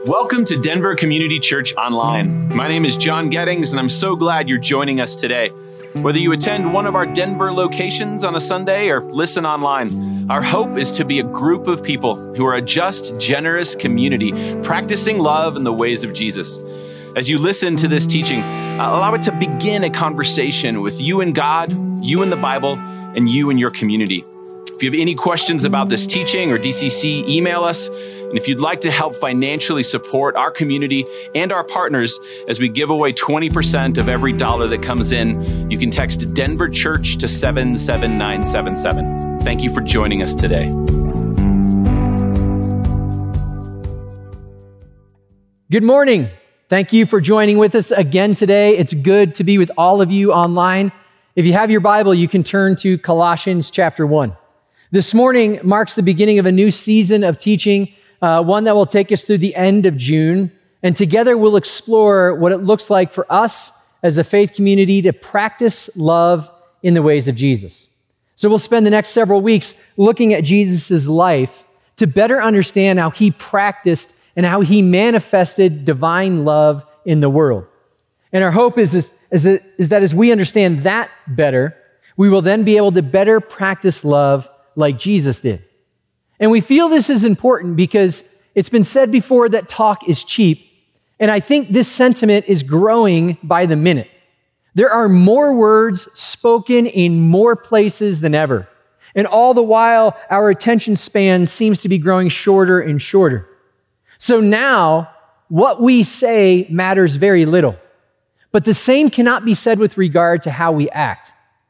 Welcome to Denver Community Church Online. My name is John Gettings, and I'm so glad you're joining us today. Whether you attend one of our Denver locations on a Sunday or listen online, our hope is to be a group of people who are a just, generous community, practicing love in the ways of Jesus. As you listen to this teaching, allow it to begin a conversation with you and God, you and the Bible, and you and your community. If you have any questions about this teaching or DCC, email us. And if you'd like to help financially support our community and our partners as we give away 20% of every dollar that comes in, you can text Denver Church to 77977. Thank you for joining us today. Good morning. Thank you for joining with us again today. It's good to be with all of you online. If you have your Bible, you can turn to Colossians chapter 1. This morning marks the beginning of a new season of teaching, one that will take us through the end of June. And together we'll explore what it looks like for us as a faith community to practice love in the ways of Jesus. So we'll spend the next several weeks looking at Jesus' life to better understand how he practiced and how he manifested divine love in the world. And our hope is that as we understand that better, we will then be able to better practice love like Jesus did. And we feel this is important because it's been said before that talk is cheap, and I think this sentiment is growing by the minute. There are more words spoken in more places than ever, and all the while, our attention span seems to be growing shorter and shorter. So now, what we say matters very little, but the same cannot be said with regard to how we act.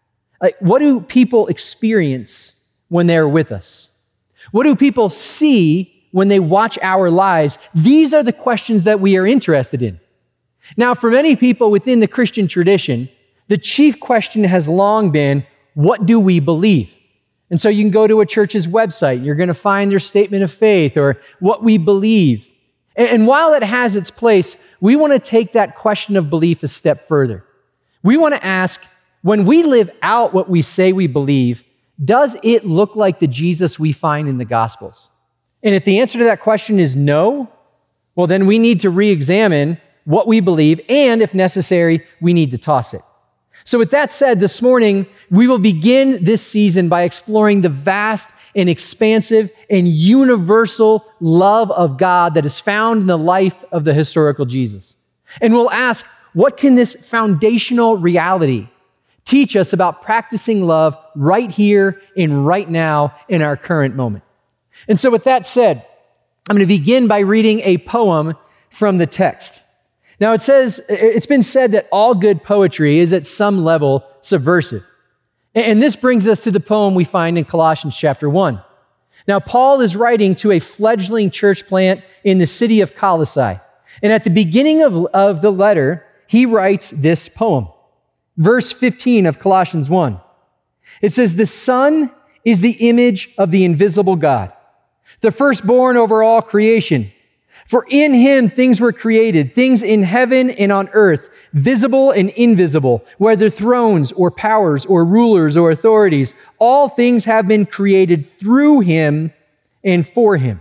What do people experience when they're with us? What do people see when they watch our lives? These are the questions that we are interested in. Now, for many people within the Christian tradition, the chief question has long been, what do we believe? And so you can go to a church's website, you're going to find their statement of faith or what we believe. And while it has its place, we want to take that question of belief a step further. We want to ask, when we live out what we say we believe, does it look like the Jesus we find in the Gospels? And if the answer to that question is no, well, then we need to re-examine what we believe, and if necessary, we need to toss it. So with that said, this morning, we will begin this season by exploring the vast and expansive and universal love of God that is found in the life of the historical Jesus. And we'll ask, what can this foundational reality teach us about practicing love right here and right now in our current moment? And so with that said, I'm going to begin by reading a poem from the text. Now it's been said that all good poetry is at some level subversive. And this brings us to the poem we find in Colossians chapter 1. Now Paul is writing to a fledgling church plant in the city of Colossae. And at the beginning of the letter, he writes this poem. Verse 15 of Colossians 1. It says, "The Son is the image of the invisible God, the firstborn over all creation. For in him things were created, things in heaven and on earth, visible and invisible, whether thrones or powers or rulers or authorities. All things have been created through him and for him.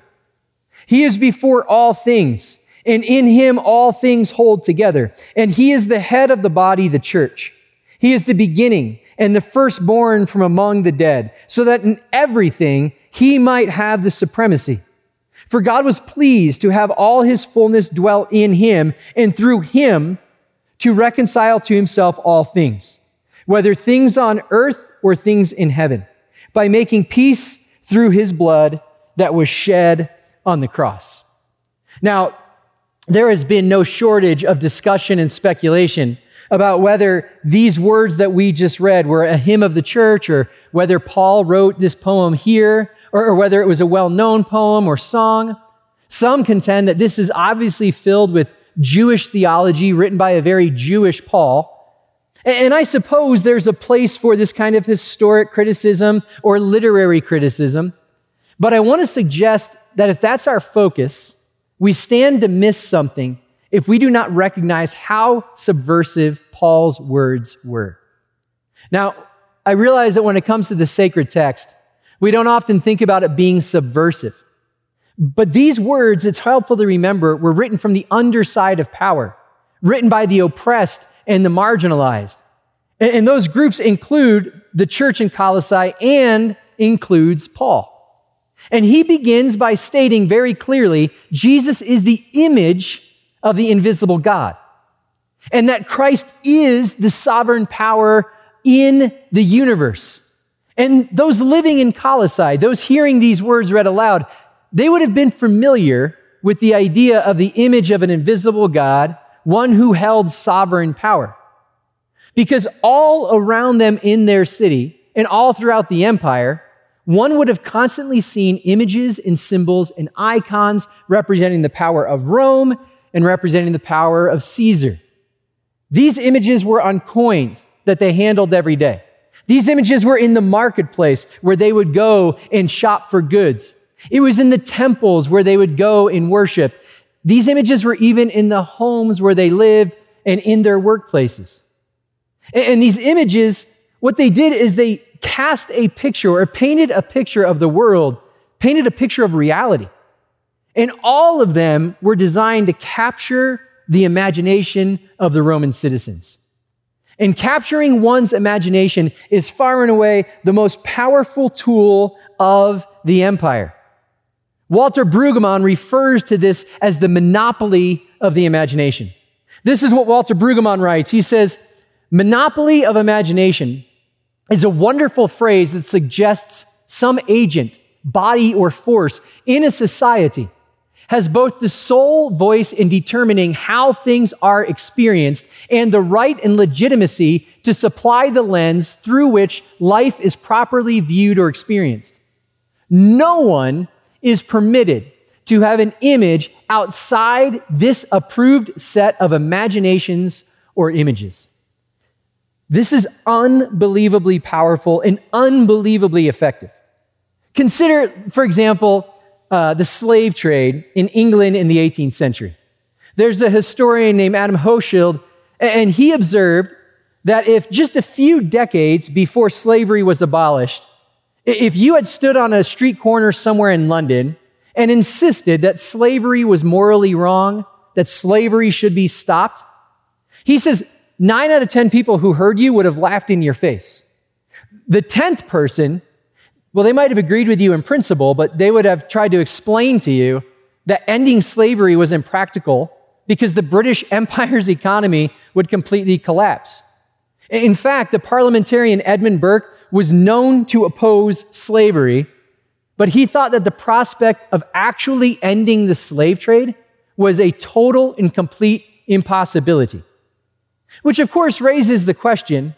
He is before all things, and in him all things hold together. And he is the head of the body, the church. He is the beginning and the firstborn from among the dead, so that in everything he might have the supremacy. For God was pleased to have all his fullness dwell in him, and through him to reconcile to himself all things, whether things on earth or things in heaven, by making peace through his blood that was shed on the cross." Now, there has been no shortage of discussion and speculation about whether these words that we just read were a hymn of the church, or whether Paul wrote this poem here, or whether it was a well-known poem or song. Some contend that this is obviously filled with Jewish theology written by a very Jewish Paul. And I suppose there's a place for this kind of historic criticism or literary criticism. But I want to suggest that if that's our focus, we stand to miss something if we do not recognize how subversive Paul's words were. Now, I realize that when it comes to the sacred text, we don't often think about it being subversive. But these words, it's helpful to remember, were written from the underside of power, written by the oppressed and the marginalized. And those groups include the church in Colossae and includes Paul. And he begins by stating very clearly, Jesus is the image of the invisible God, and that Christ is the sovereign power in the universe. And those living in Colossae, those hearing these words read aloud, they would have been familiar with the idea of the image of an invisible God, one who held sovereign power. Because all around them in their city and all throughout the empire, one would have constantly seen images and symbols and icons representing the power of Rome and representing the power of Caesar. These images were on coins that they handled every day. These images were in the marketplace where they would go and shop for goods. It was in the temples where they would go and worship. These images were even in the homes where they lived and in their workplaces. And these images, what they did is they cast a picture or painted a picture of the world, painted a picture of reality. And all of them were designed to capture the imagination of the Roman citizens. And capturing one's imagination is far and away the most powerful tool of the empire. Walter Brueggemann refers to this as the monopoly of the imagination. This is what Walter Brueggemann writes. He says, "Monopoly of imagination is a wonderful phrase that suggests some agent, body, or force in a society has both the sole voice in determining how things are experienced and the right and legitimacy to supply the lens through which life is properly viewed or experienced. No one is permitted to have an image outside this approved set of imaginations or images." This is unbelievably powerful and unbelievably effective. Consider, for example, the slave trade in England in the 18th century. There's a historian named Adam Hochschild, and he observed that if just a few decades before slavery was abolished, if you had stood on a street corner somewhere in London and insisted that slavery was morally wrong, that slavery should be stopped, he says 9 out of 10 people who heard you would have laughed in your face. The 10th person, well, they might have agreed with you in principle, but they would have tried to explain to you that ending slavery was impractical because the British Empire's economy would completely collapse. In fact, the parliamentarian Edmund Burke was known to oppose slavery, but he thought that the prospect of actually ending the slave trade was a total and complete impossibility. Which, of course, raises the question,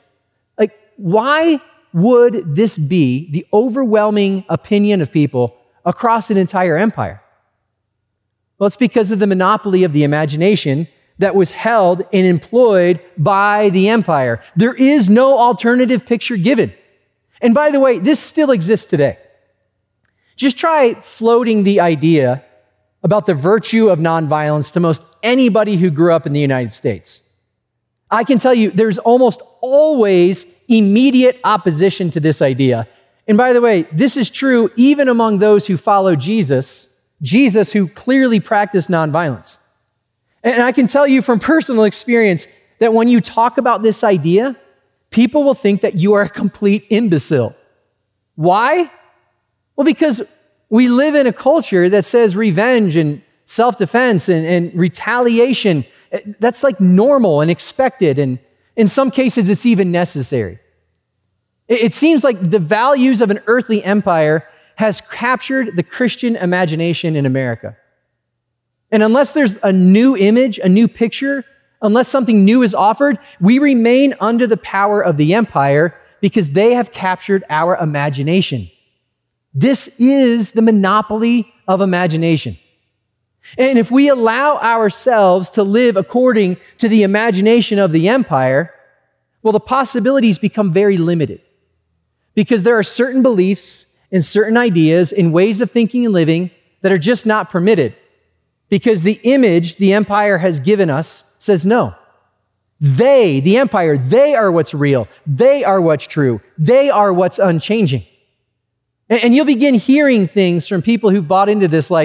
why would this be the overwhelming opinion of people across an entire empire? Well, it's because of the monopoly of the imagination that was held and employed by the empire. There is no alternative picture given. And by the way, this still exists today. Just try floating the idea about the virtue of nonviolence to most anybody who grew up in the United States. I can tell you there's almost always immediate opposition to this idea. And by the way, this is true even among those who follow Jesus who clearly practiced nonviolence. And I can tell you from personal experience that when you talk about this idea, people will think that you are a complete imbecile. Why? Well, because we live in a culture that says revenge and self-defense and retaliation, that's like normal and expected, and in some cases, it's even necessary. It seems like the values of an earthly empire has captured the Christian imagination in America. And unless there's a new image, a new picture, unless something new is offered, we remain under the power of the empire because they have captured our imagination. This is the monopoly of imagination. And if we allow ourselves to live according to the imagination of the empire, well, the possibilities become very limited because there are certain beliefs and certain ideas and ways of thinking and living that are just not permitted because the image the empire has given us says no. They, the empire, they are what's real. They are what's true. They are what's unchanging. And you'll begin hearing things from people who've bought into this like,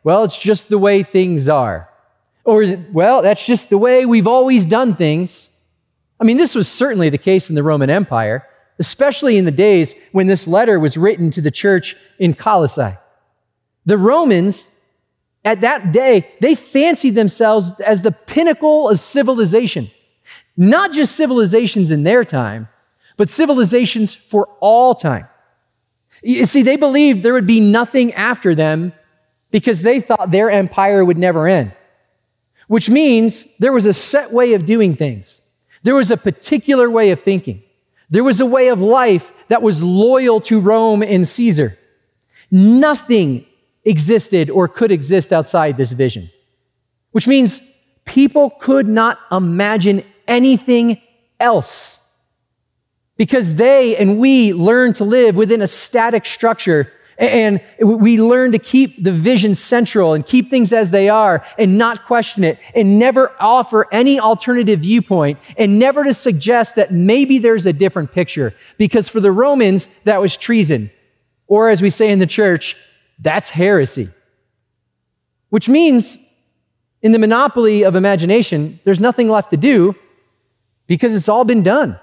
well, it's just the way things are. Or, well, that's just the way we've always done things. I mean, this was certainly the case in the Roman Empire, especially in the days when this letter was written to the church in Colossae. The Romans, at that day, they fancied themselves as the pinnacle of civilization. Not just civilizations in their time, but civilizations for all time. You see, they believed there would be nothing after them because they thought their empire would never end, which means there was a set way of doing things. There was a particular way of thinking. There was a way of life that was loyal to Rome and Caesar. Nothing existed or could exist outside this vision, which means people could not imagine anything else because they and we learn to live within a static structure, and we learn to keep the vision central and keep things as they are and not question it and never offer any alternative viewpoint and never to suggest that maybe there's a different picture, because for the Romans, that was treason. Or as we say in the church, that's heresy. Which means in the monopoly of imagination, there's nothing left to do because it's all been done.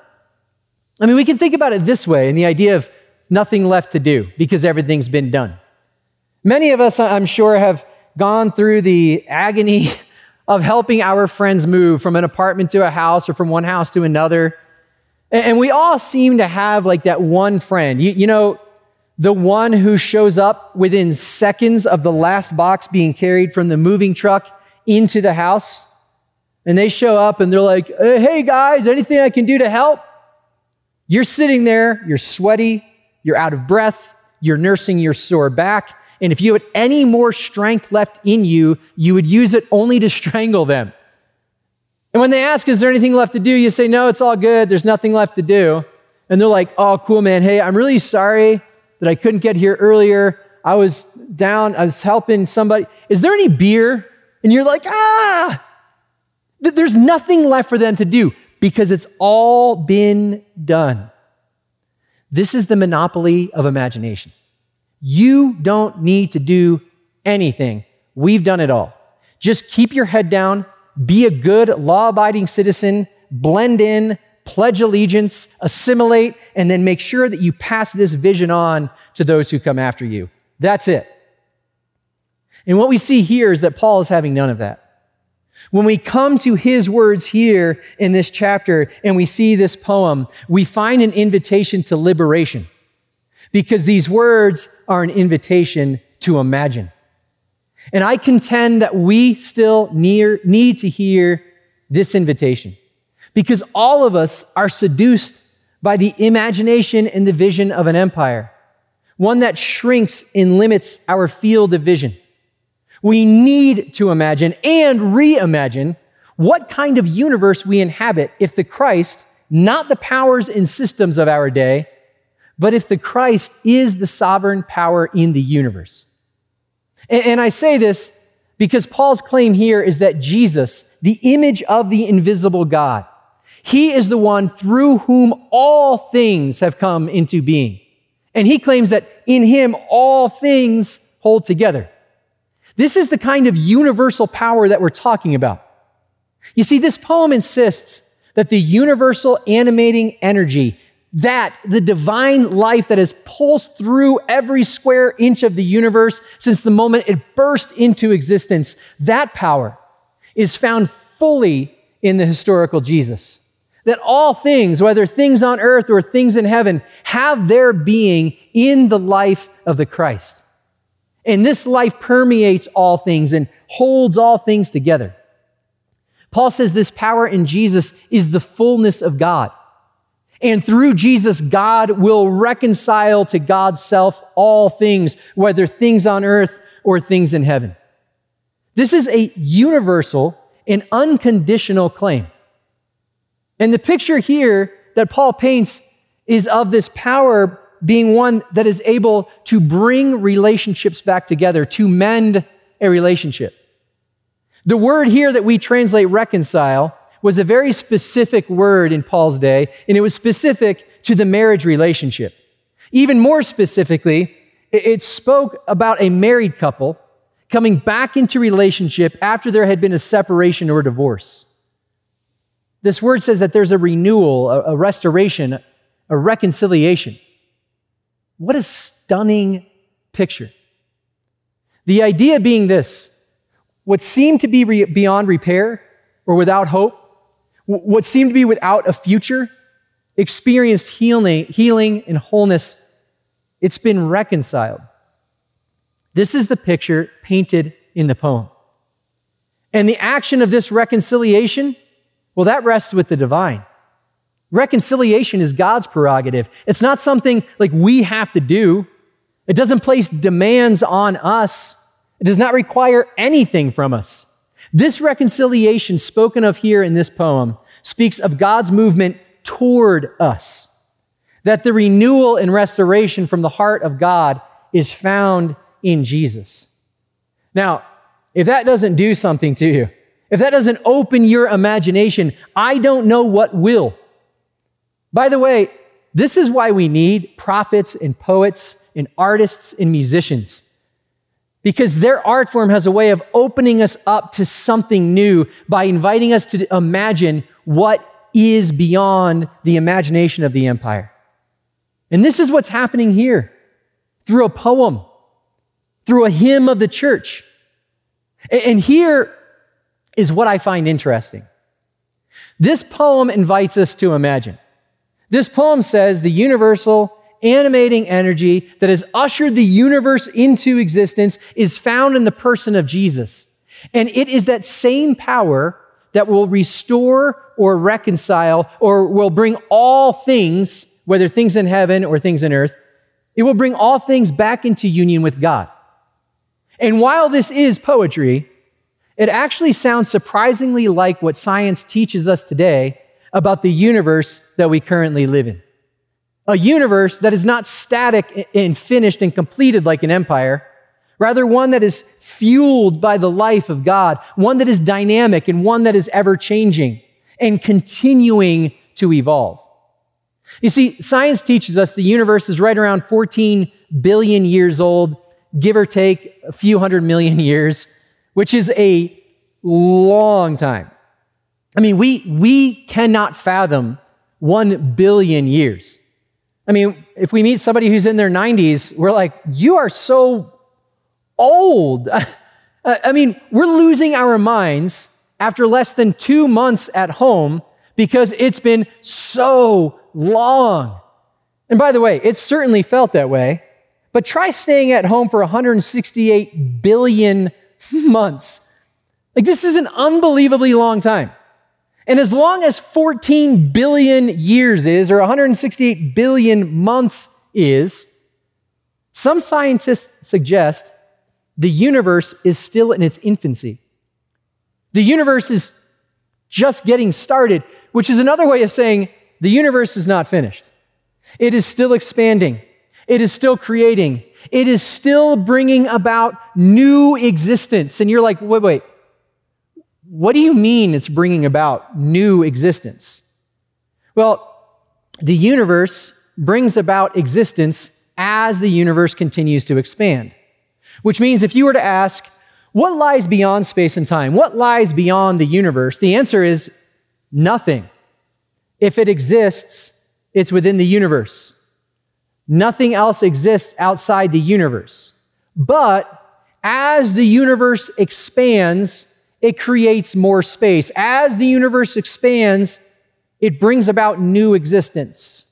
I mean, we can think about it this way in the idea of nothing left to do because everything's been done. Many of us, I'm sure, have gone through the agony of helping our friends move from an apartment to a house or from one house to another. And we all seem to have like that one friend, you know, the one who shows up within seconds of the last box being carried from the moving truck into the house. And they show up and they're like, hey guys, anything I can do to help? You're sitting there, you're sweaty, you're out of breath, you're nursing your sore back, and if you had any more strength left in you, you would use it only to strangle them. And when they ask, is there anything left to do? You say, no, it's all good, there's nothing left to do. And they're like, oh, cool, man. Hey, I'm really sorry that I couldn't get here earlier. I was down, I was helping somebody. Is there any beer? And you're like, there's nothing left for them to do because it's all been done. This is the monopoly of imagination. You don't need to do anything. We've done it all. Just keep your head down, be a good law-abiding citizen, blend in, pledge allegiance, assimilate, and then make sure that you pass this vision on to those who come after you. That's it. And what we see here is that Paul is having none of that. When we come to his words here in this chapter and we see this poem, we find an invitation to liberation because these words are an invitation to imagine. And I contend that we still need to hear this invitation because all of us are seduced by the imagination and the vision of an empire, one that shrinks and limits our field of vision. We need to imagine and reimagine what kind of universe we inhabit if the Christ, not the powers and systems of our day, but if the Christ is the sovereign power in the universe. And I say this because Paul's claim here is that Jesus, the image of the invisible God, he is the one through whom all things have come into being. And he claims that in him all things hold together. This is the kind of universal power that we're talking about. You see, this poem insists that the universal animating energy, that the divine life that has pulsed through every square inch of the universe since the moment it burst into existence, that power is found fully in the historical Jesus. That all things, whether things on earth or things in heaven, have their being in the life of the Christ. And this life permeates all things and holds all things together. Paul says this power in Jesus is the fullness of God. And through Jesus, God will reconcile to God's self all things, whether things on earth or things in heaven. This is a universal and unconditional claim. And the picture here that Paul paints is of this power being one that is able to bring relationships back together, to mend a relationship. The word here that we translate reconcile was a very specific word in Paul's day, and it was specific to the marriage relationship. Even more specifically, it spoke about a married couple coming back into relationship after there had been a separation or divorce. This word says that there's a renewal, a restoration, a reconciliation. What a stunning picture. The idea being this: what seemed to be beyond repair or without hope, what seemed to be without a future, experienced healing and wholeness. It's been reconciled. This is the picture painted in the poem. And the action of this reconciliation, well, that rests with the divine. Reconciliation is God's prerogative. It's not something like we have to do. It doesn't place demands on us. It does not require anything from us. This reconciliation spoken of here in this poem speaks of God's movement toward us. That the renewal and restoration from the heart of God is found in Jesus. Now, if that doesn't do something to you, if that doesn't open your imagination, I don't know what will. By the way, this is why we need prophets and poets and artists and musicians. Because their art form has a way of opening us up to something new by inviting us to imagine what is beyond the imagination of the empire. And this is what's happening here through a poem, through a hymn of the church. And here is what I find interesting. This poem invites us to imagine. This poem says the universal animating energy that has ushered the universe into existence is found in the person of Jesus. And it is that same power that will restore or reconcile or will bring all things, whether things in heaven or things in earth, it will bring all things back into union with God. And while this is poetry, it actually sounds surprisingly like what science teaches us today about the universe that we currently live in. A universe that is not static and finished and completed like an empire, rather one that is fueled by the life of God, one that is dynamic and one that is ever-changing and continuing to evolve. You see, science teaches us the universe is right around 14 billion years old, give or take a few 100 million years, which is a long time. I mean, we cannot fathom 1 billion years. I mean, if we meet somebody who's in their 90s, we're like, you are so old. I mean, we're losing our minds after less than 2 months at home because it's been so long. And by the way, it certainly felt that way, but try staying at home for 168 billion months. Like, this is an unbelievably long time. And as long as 14 billion years is, or 168 billion months is, some scientists suggest the universe is still in its infancy. The universe is just getting started, which is another way of saying the universe is not finished. It is still expanding. It is still creating. It is still bringing about new existence. And you're like, wait. What do you mean it's bringing about new existence? Well, the universe brings about existence as the universe continues to expand. Which means if you were to ask, what lies beyond space and time? What lies beyond the universe? The answer is nothing. If it exists, it's within the universe. Nothing else exists outside the universe. But as the universe expands, it creates more space. As the universe expands, it brings about new existence.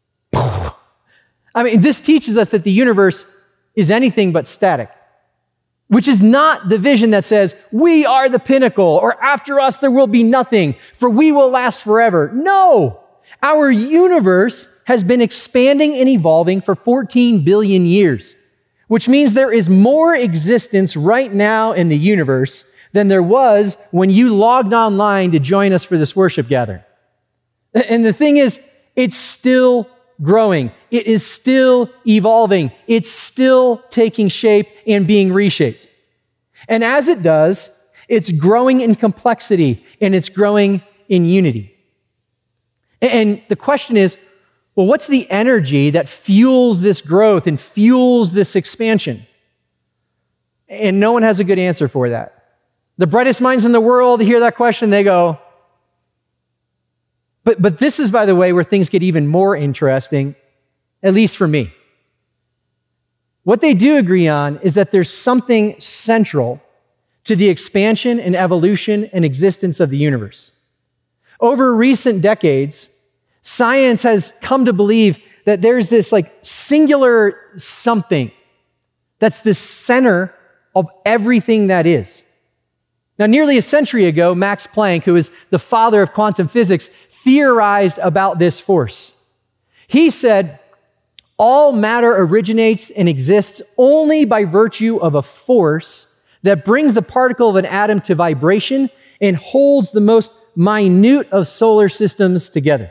I mean, this teaches us that the universe is anything but static, which is not the vision that says, we are the pinnacle, or after us there will be nothing, for we will last forever. No, our universe has been expanding and evolving for 14 billion years, which means there is more existence right now in the universe than there was when you logged online to join us for this worship gathering. And the thing is, it's still growing. It is still evolving. It's still taking shape and being reshaped. And as it does, it's growing in complexity and it's growing in unity. And the question is, well, what's the energy that fuels this growth and fuels this expansion? And no one has a good answer for that. The brightest minds in the world hear that question, they go, but this is, by the way, where things get even more interesting, at least for me. What they do agree on is that there's something central to the expansion and evolution and existence of the universe. Over recent decades, science has come to believe that there's this singular something that's the center of everything that is. Now, nearly a century ago, Max Planck, who is the father of quantum physics, theorized about this force. He said, all matter originates and exists only by virtue of a force that brings the particle of an atom to vibration and holds the most minute of solar systems together.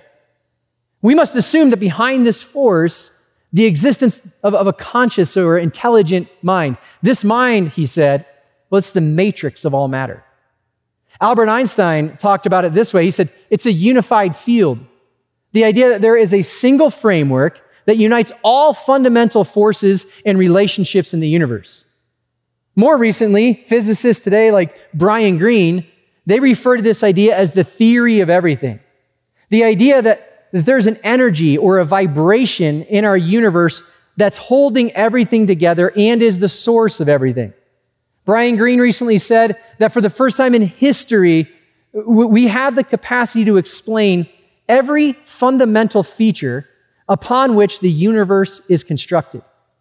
We must assume that behind this force, the existence of a conscious or intelligent mind. This mind, he said, well, it's the matrix of all matter. Albert Einstein talked about it this way. He said, it's a unified field. The idea that there is a single framework that unites all fundamental forces and relationships in the universe. More recently, physicists today like Brian Greene, they refer to this idea as the theory of everything. The idea that there's an energy or a vibration in our universe that's holding everything together and is the source of everything. Brian Greene recently said that for the first time in history, we have the capacity to explain every fundamental feature upon which the universe is constructed.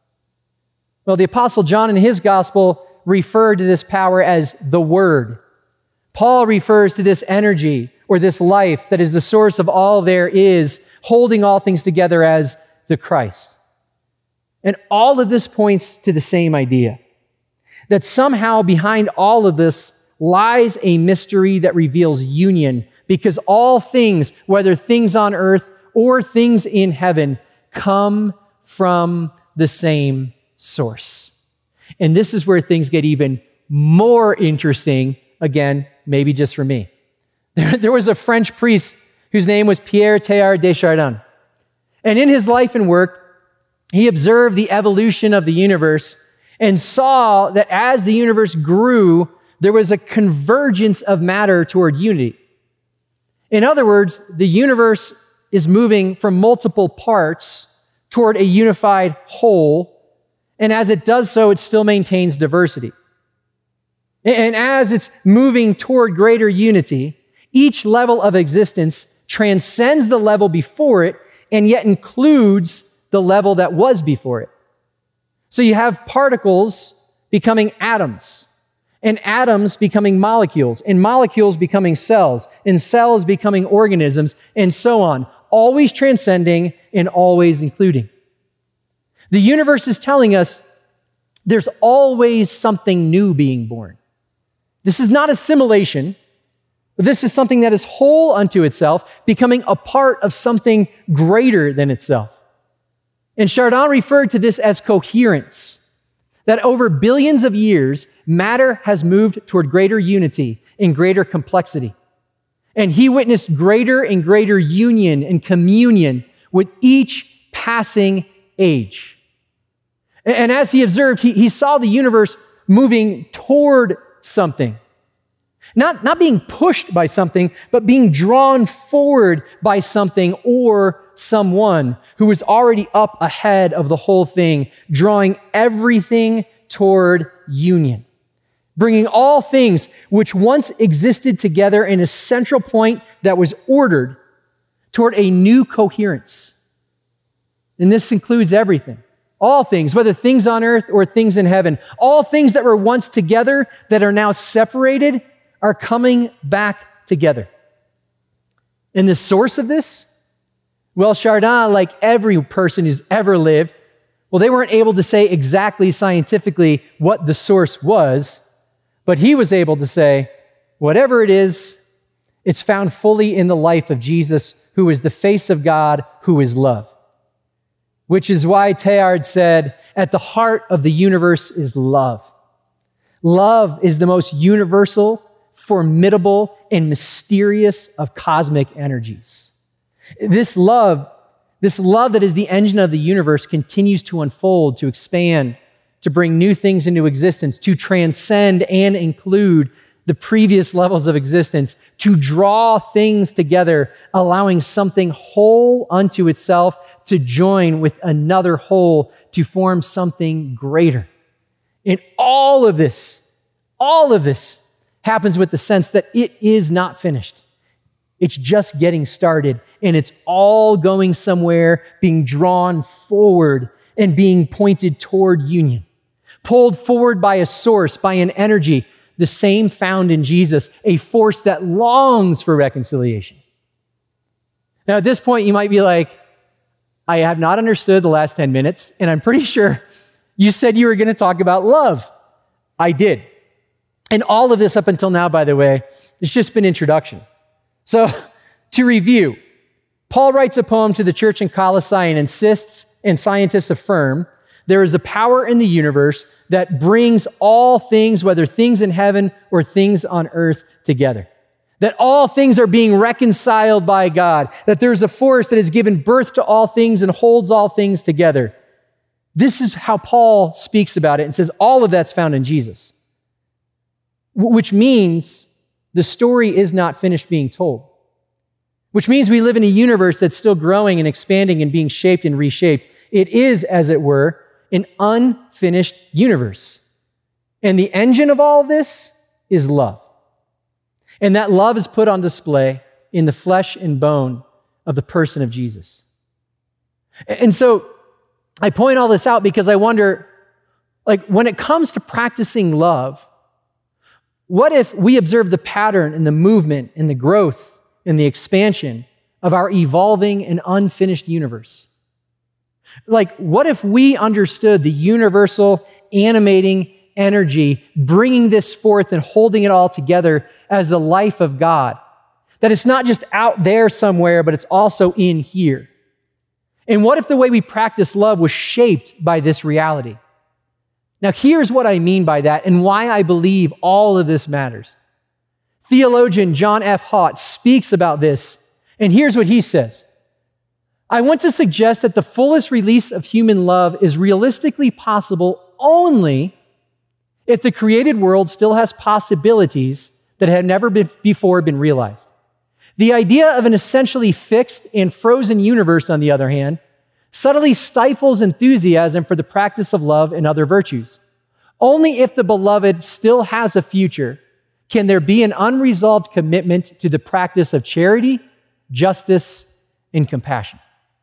Well, the Apostle John in his gospel referred to this power as the Word. Paul refers to this energy or this life that is the source of all there is, holding all things together as the Christ. And all of this points to the same idea, that somehow behind all of this lies a mystery that reveals union, because all things, whether things on earth or things in heaven, come from the same source. And this is where things get even more interesting, again, maybe just for me. There was a French priest whose name was Pierre Teilhard de Chardin. And in his life and work, he observed the evolution of the universe and saw that as the universe grew, there was a convergence of matter toward unity. In other words, the universe is moving from multiple parts toward a unified whole, and as it does so, it still maintains diversity. And as it's moving toward greater unity, each level of existence transcends the level before it and yet includes the level that was before it. So you have particles becoming atoms, and atoms becoming molecules, and molecules becoming cells, and cells becoming organisms, and so on, always transcending and always including. The universe is telling us there's always something new being born. This is not assimilation. This is something that is whole unto itself, becoming a part of something greater than itself. And Chardin referred to this as coherence, that over billions of years, matter has moved toward greater unity and greater complexity. And he witnessed greater and greater union and communion with each passing age. And as he observed, he saw the universe moving toward something. Not being pushed by something, but being drawn forward by something or someone who was already up ahead of the whole thing, drawing everything toward union, bringing all things which once existed together in a central point that was ordered toward a new coherence. And this includes everything. All things, whether things on earth or things in heaven, all things that were once together that are now separated are coming back together. And the source of this? Well, Chardin, like every person who's ever lived, well, they weren't able to say exactly scientifically what the source was, but he was able to say, whatever it is, it's found fully in the life of Jesus, who is the face of God, who is love. Which is why Teilhard said, at the heart of the universe is love. Love is the most universal, formidable, and mysterious of cosmic energies. This love that is the engine of the universe continues to unfold, to expand, to bring new things into existence, to transcend and include the previous levels of existence, to draw things together, allowing something whole unto itself to join with another whole to form something greater. And all of this happens with the sense that it is not finished. It's just getting started, and it's all going somewhere, being drawn forward and being pointed toward union, pulled forward by a source, by an energy, the same found in Jesus, a force that longs for reconciliation. Now, at this point, you might be like, I have not understood the last 10 minutes, and I'm pretty sure you said you were going to talk about love. I did. And all of this up until now, by the way, it's just been introduction. So, to review, Paul writes a poem to the church in Colossae and insists, and scientists affirm, there is a power in the universe that brings all things, whether things in heaven or things on earth, together. That all things are being reconciled by God. That there's a force that has given birth to all things and holds all things together. This is how Paul speaks about it and says all of that's found in Jesus. Which means the story is not finished being told. Which means we live in a universe that's still growing and expanding and being shaped and reshaped. It is, as it were, an unfinished universe. And the engine of all of this is love. And that love is put on display in the flesh and bone of the person of Jesus. And so I point all this out because I wonder, when it comes to practicing love, what if we observe the pattern and the movement and the growth and the expansion of our evolving and unfinished universe? What if we understood the universal animating energy, bringing this forth and holding it all together as the life of God? That it's not just out there somewhere, but it's also in here. And what if the way we practice love was shaped by this reality? Now, here's what I mean by that and why I believe all of this matters. Theologian John F. Haught speaks about this, and here's what he says. I want to suggest that the fullest release of human love is realistically possible only if the created world still has possibilities that have never before been realized. The idea of an essentially fixed and frozen universe, on the other hand, subtly stifles enthusiasm for the practice of love and other virtues. Only if the beloved still has a future can there be an unresolved commitment to the practice of charity, justice, and compassion.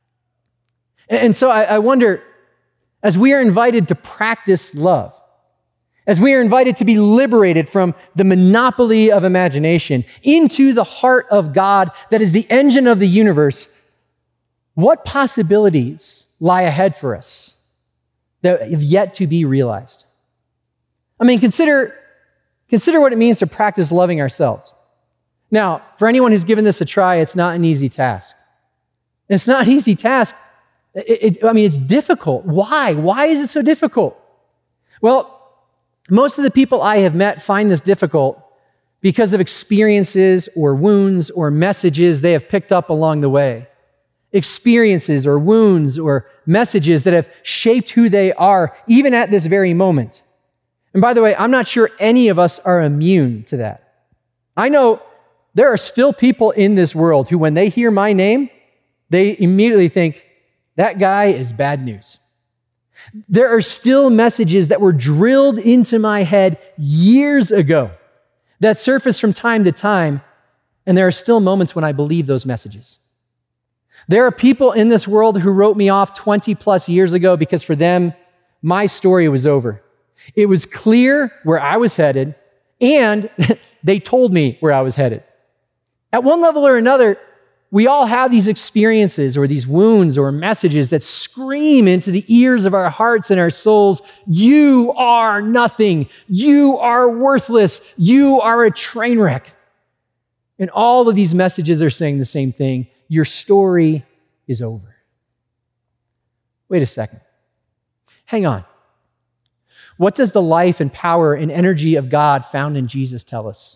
And so I wonder, as we are invited to practice love, as we are invited to be liberated from the monopoly of imagination into the heart of God that is the engine of the universe, what possibilities lie ahead for us that have yet to be realized? I mean, consider what it means to practice loving ourselves. Now, for anyone who's given this a try, it's not an easy task. And it's not an easy task. It's difficult. Why? Why is it so difficult? Well, most of the people I have met find this difficult because of experiences or wounds or messages they have picked up along the way. Experiences or wounds or messages that have shaped who they are, even at this very moment. And by the way, I'm not sure any of us are immune to that. I know there are still people in this world who, when they hear my name, they immediately think, that guy is bad news. There are still messages that were drilled into my head years ago that surface from time to time, and there are still moments when I believe those messages. There are people in this world who wrote me off 20 plus years ago because for them, my story was over. It was clear where I was headed, and they told me where I was headed. At one level or another, we all have these experiences or these wounds or messages that scream into the ears of our hearts and our souls, you are nothing, you are worthless, you are a train wreck. And all of these messages are saying the same thing, your story is over. Wait a second. Hang on. What does the life and power and energy of God found in Jesus tell us?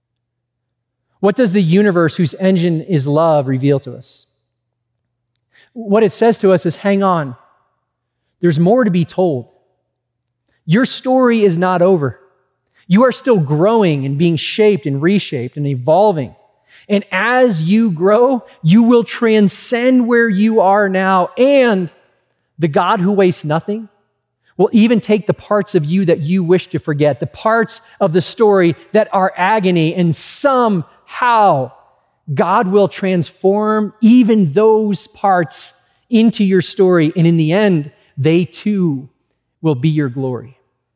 What does the universe whose engine is love reveal to us? What it says to us is, hang on, there's more to be told. Your story is not over. You are still growing and being shaped and reshaped and evolving. And as you grow, you will transcend where you are now. And the God who wastes nothing will even take the parts of you that you wish to forget, the parts of the story that are agony, and somehow God will transform even those parts into your story. And in the end, they too will be your glory.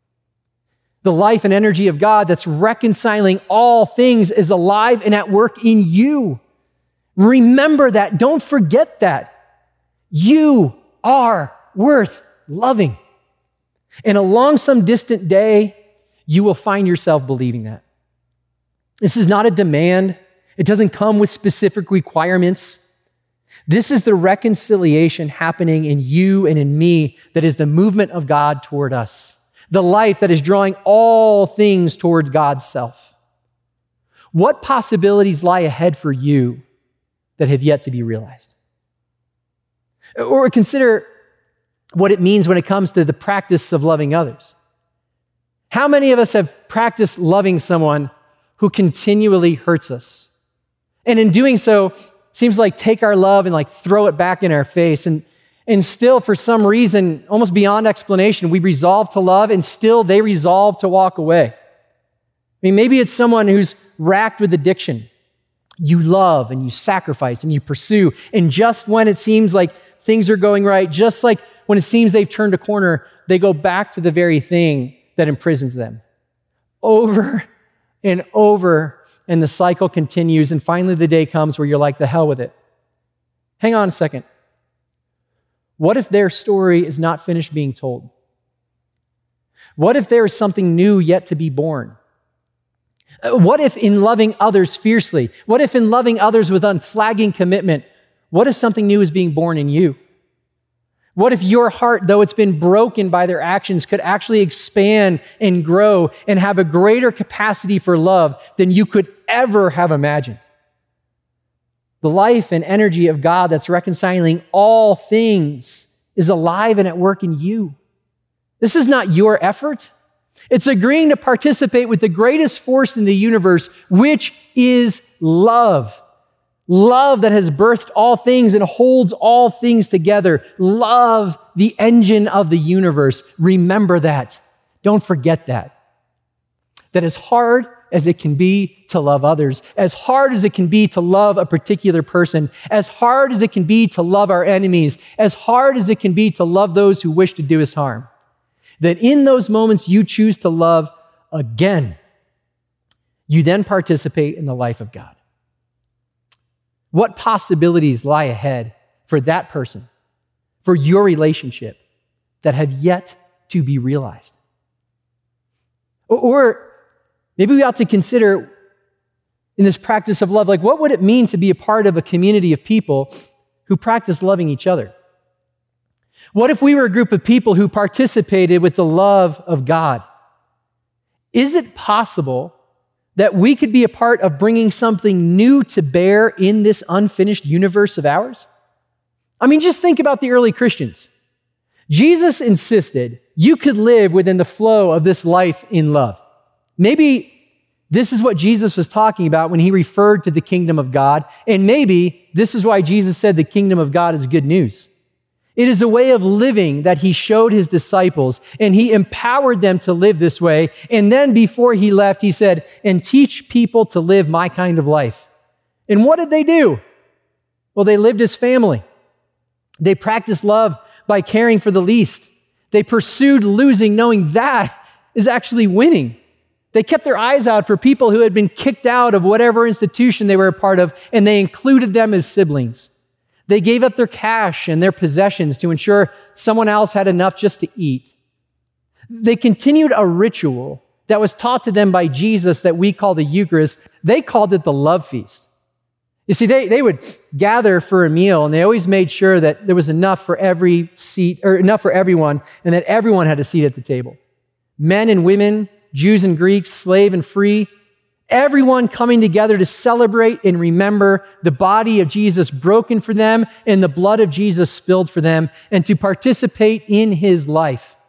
The life and energy of God that's reconciling all things is alive and at work in you. Remember that. Don't forget that. You are worth loving. And along some distant day, you will find yourself believing that. This is not a demand. It doesn't come with specific requirements. This is the reconciliation happening in you and in me that is the movement of God toward us. The life that is drawing all things towards God's self. What possibilities lie ahead for you that have yet to be realized? Or consider what it means when it comes to the practice of loving others. How many of us have practiced loving someone who continually hurts us? And in doing so, seems like take our love and throw it back in our face. And still, for some reason, almost beyond explanation, we resolve to love, and still they resolve to walk away. I mean, maybe it's someone who's racked with addiction. You love and you sacrifice and you pursue, and just when it seems like things are going right, just like when it seems they've turned a corner, they go back to the very thing that imprisons them. Over and over, and the cycle continues, and finally the day comes where you're like, the hell with it. Hang on a second. What if their story is not finished being told? What if there is something new yet to be born? What if in loving others fiercely? What if in loving others with unflagging commitment? What if something new is being born in you? What if your heart, though it's been broken by their actions, could actually expand and grow and have a greater capacity for love than you could ever have imagined? The life and energy of God that's reconciling all things is alive and at work in you. This is not your effort. It's agreeing to participate with the greatest force in the universe, which is love. Love that has birthed all things and holds all things together. Love, the engine of the universe. Remember that. Don't forget that. That as hard as it can be to love others, as hard as it can be to love a particular person, as hard as it can be to love our enemies, as hard as it can be to love those who wish to do us harm, that in those moments you choose to love again, you then participate in the life of God. What possibilities lie ahead for that person, for your relationship, that have yet to be realized? Or maybe we ought to consider in this practice of love, what would it mean to be a part of a community of people who practice loving each other? What if we were a group of people who participated with the love of God? Is it possible that we could be a part of bringing something new to bear in this unfinished universe of ours? I mean, just think about the early Christians. Jesus insisted you could live within the flow of this life in love. Maybe this is what Jesus was talking about when he referred to the kingdom of God, and maybe this is why Jesus said the kingdom of God is good news. It is a way of living that he showed his disciples, and he empowered them to live this way. And then before he left, he said, and teach people to live my kind of life. And what did they do? Well, they lived as family. They practiced love by caring for the least. They pursued losing, knowing that is actually winning. They kept their eyes out for people who had been kicked out of whatever institution they were a part of, and they included them as siblings. They gave up their cash and their possessions to ensure someone else had enough just to eat. They continued a ritual that was taught to them by Jesus that we call the Eucharist. They called it the love feast. You see, they would gather for a meal, and they always made sure that there was enough for every seat, or enough for everyone, and that everyone had a seat at the table. Men and women, Jews and Greeks, slave and free, everyone coming together to celebrate and remember the body of Jesus broken for them and the blood of Jesus spilled for them, and to participate in his life,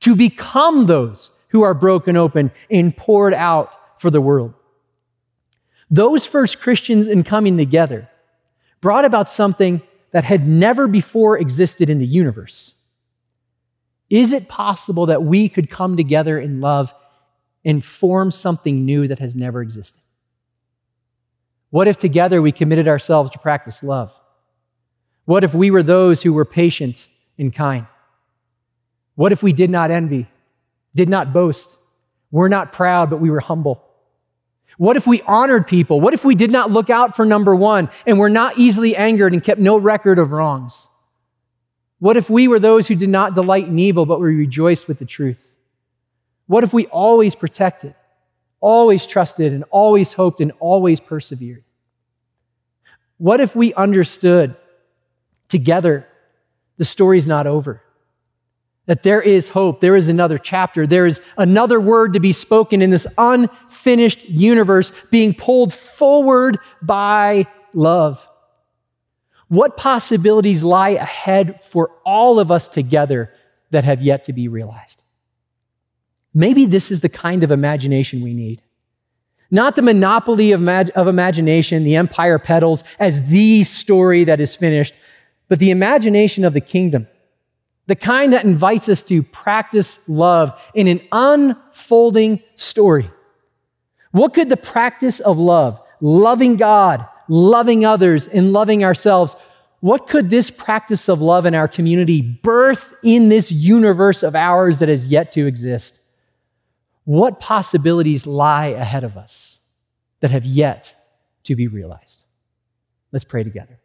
to become those who are broken open and poured out for the world. Those first Christians in coming together brought about something that had never before existed in the universe. Is it possible that we could come together in love and form something new that has never existed? What if together we committed ourselves to practice love? What if we were those who were patient and kind? What if we did not envy, did not boast, were not proud, but we were humble? What if we honored people? What if we did not look out for number one and were not easily angered and kept no record of wrongs? What if we were those who did not delight in evil, but we rejoiced with the truth? What if we always protected, always trusted, and always hoped, and always persevered? What if we understood together the story's not over? That there is hope, there is another chapter, there is another word to be spoken in this unfinished universe being pulled forward by love. What possibilities lie ahead for all of us together that have yet to be realized? Maybe this is the kind of imagination we need. Not the monopoly of imagination the empire peddles as the story that is finished, but the imagination of the kingdom. The kind that invites us to practice love in an unfolding story. What could the practice of love, loving God, loving others, and loving ourselves, what could this practice of love in our community birth in this universe of ours that has yet to exist? What possibilities lie ahead of us that have yet to be realized? Let's pray together.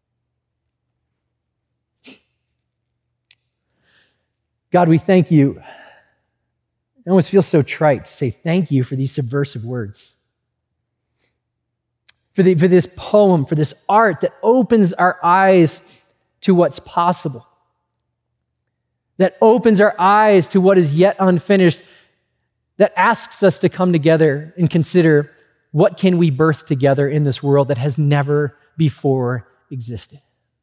God, we thank you. It almost feels so trite to say thank you for these subversive words. For this poem, for this art that opens our eyes to what's possible. That opens our eyes to what is yet unfinished. That asks us to come together and consider what can we birth together in this world that has never before existed.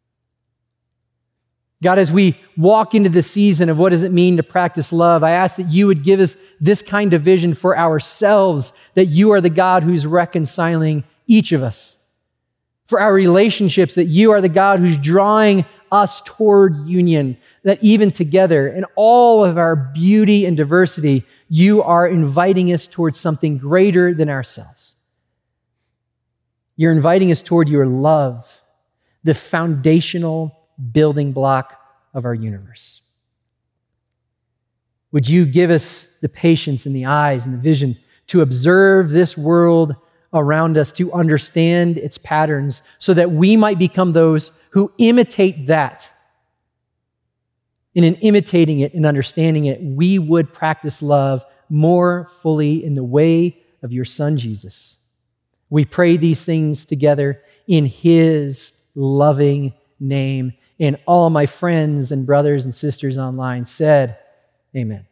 God, as we walk into the season of what does it mean to practice love, I ask that you would give us this kind of vision for ourselves, that you are the God who's reconciling each of us. For our relationships, that you are the God who's drawing us toward union, that even together, in all of our beauty and diversity, you are inviting us towards something greater than ourselves. You're inviting us toward your love, the foundational building block of our universe. Would you give us the patience and the eyes and the vision to observe this world around us, to understand its patterns, so that we might become those who imitate that. And in imitating it and understanding it, we would practice love more fully in the way of your Son, Jesus. We pray these things together in his loving name. And all my friends and brothers and sisters online said, amen.